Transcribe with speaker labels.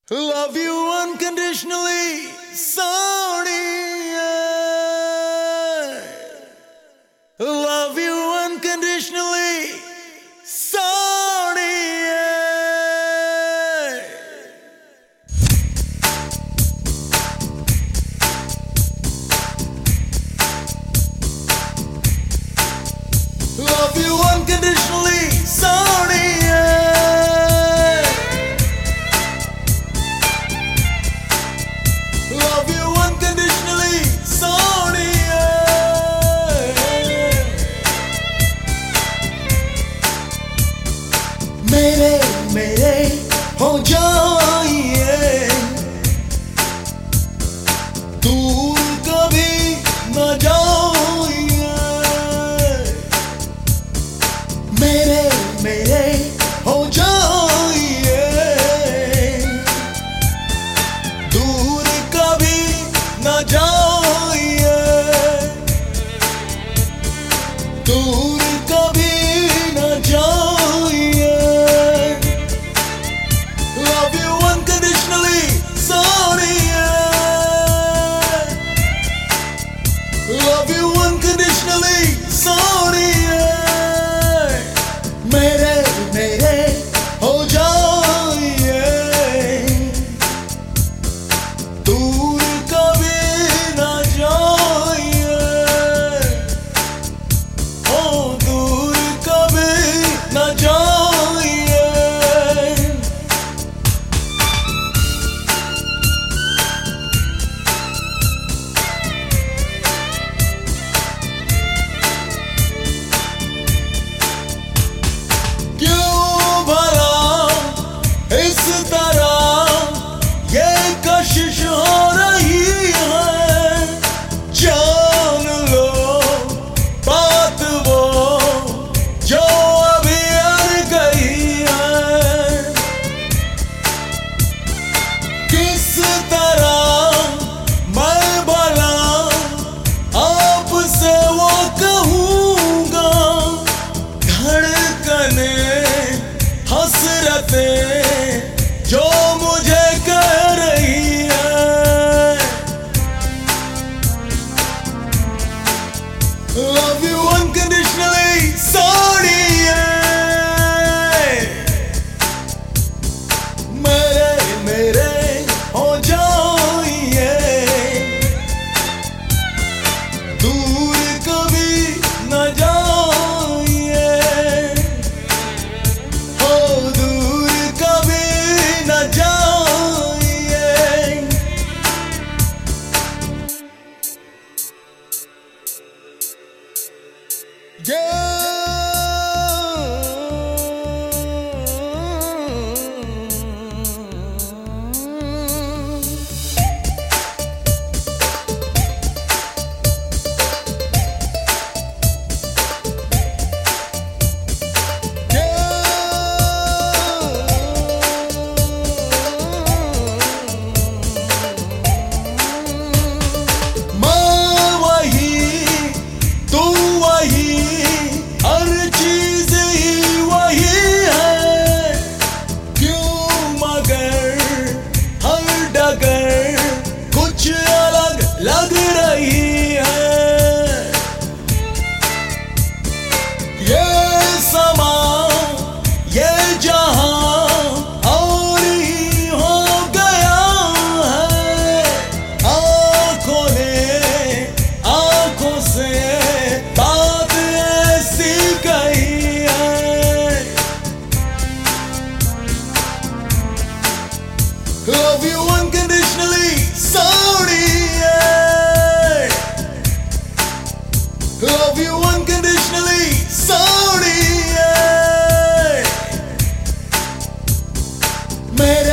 Speaker 1: Love you unconditionally, Sonia. Love you unconditionally, Sonia. Love you unconditionally, Sonia. Love you unconditionally, Sonia. मेरे मेरे हो जाइए, दूर कभी न जाइए। मेरे मेरे हो जाइए, दूर कभी न जाइए, दूर कभी न जाइए। Love you unconditionally, Sonia. Love you unconditionally, Sonia. मेरे मेरे हो जाइए, दूर कभी न जाइए, ओ दूर कभी न जाइए। क्यों भला इस तरह ये कशिश हो रही है? जान लो बात वो जो अभी अड़ गई है। किस तरह मैं भला आपसे वो कहूँगा, धड़कने हसरतें जो मुझे कह रही है। Love you unconditionally, Sonia. मेरे मेरे हो जाइए, दूर कभी न जाइए, हो दूर कभी न जाइए। मैं वही, तू वही, हर चीज ही वही है। क्यों मगर हर डगर कुछ अलग लग रही है। ये समा ये जहां और ही हो गया है। आंखों ने आंखों से बात ऐसी कही है। Love you unconditionally, Sonia. Love you unconditionally, Sonia. मेरे